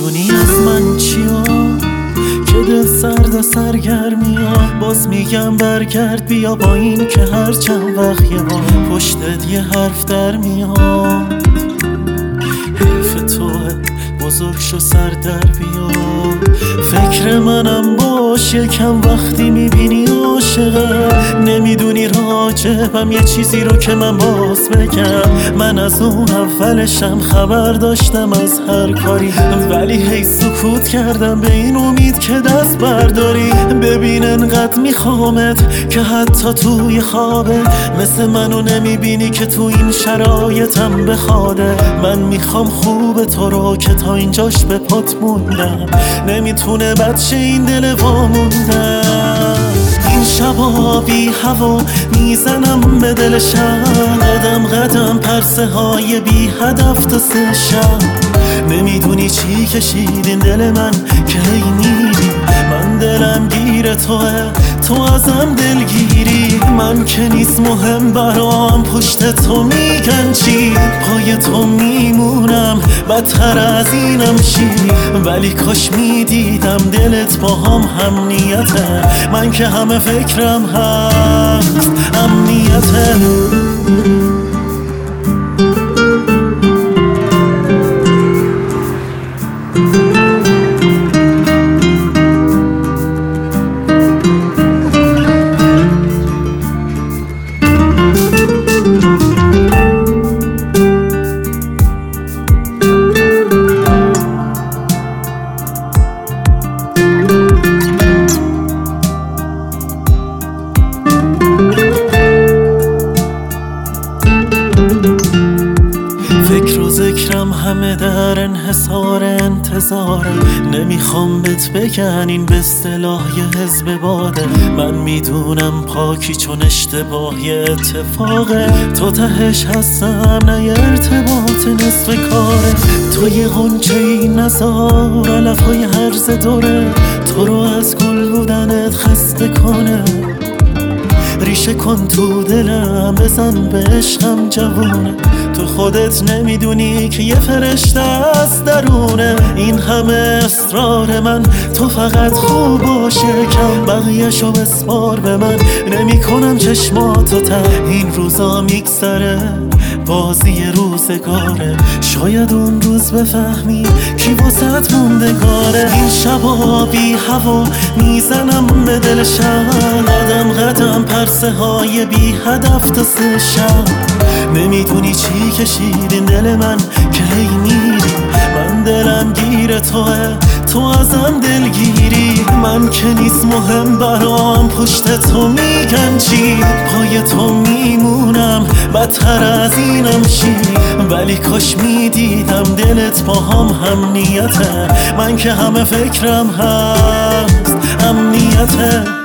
نمیدونی از من چیا که دل سرد سرگرمی ها. باز میگم برگرد بیا با این که هر چند وقت یه بار پشتت یه حرف در میاد. حیف توه بزرگ شو سر در بیا. فکر منم باش یکم وقتی میبینی عاشقم. نمیدونی راجبم یه چیزی رو که من باز بگم. من از اون اولشم خبر داشتم از هر کاری، ولی هی سکوت کردم به این امید که دست برداری. ببین انقدر میخوامت که حتی توی خوابه مثل منو نمیبینی که تو این شرایطم بخواده. من میخوام خوب تو رو که تا اینجاش به پات موندم. نمیتونه بچه این دل واموندم. این شبا بی هوا میزنم به دل شب. قدم پرسه های بی هدف تا سه شب. نمیدونی چی کشید این دل من که هی میری. من دلم گیر توه تو ازم دلگیری. من که نیست مهم برام پشت تو میگن چی. پای تو میمونم بدتر از اینم چی. ولی کاش میدیدم دلت با هم نیته. من که همه فکرم هست امنیته. ذکرم همه در انحصار انتظاره. نمیخوام بهت بگن این به اصطلاح یه حزب باده. من میدونم پاکی چون اشتباه یه اتفاقه. تو تهش هستم نه یه ارتباط نصف کاره. تو یه غنچه ای نزار علفهای هرز دوره. تو رو از گل بودنت خسته کنه. ریشه کن تو دلم بزن به عشقم جوونه. تو خودت نمیدونی که یه فرشته از درونه. این همه اصرار من تو فقط خوب باشه کم. بقیه‌شو بسپار به من نمی کنم چشماتو تر. این روزا میگذره بازی روزگاره. شاید اون روز بفهمی کی واسط موندگاره. این شبا بی هوا میزنم به دل شب. قدم پرسه های بی هدف تا سه شب. نمیدونی چی کشید این دل من که هی میری. من دلم گیر توه تو ازم دلگیری. من که نیست مهم برام پشت تو میگن چی. پای تو میمونم بدتر از اینم چی. ولی کاش میدیدم دلت با هم نیته. من که همه فکرم هست امنیته.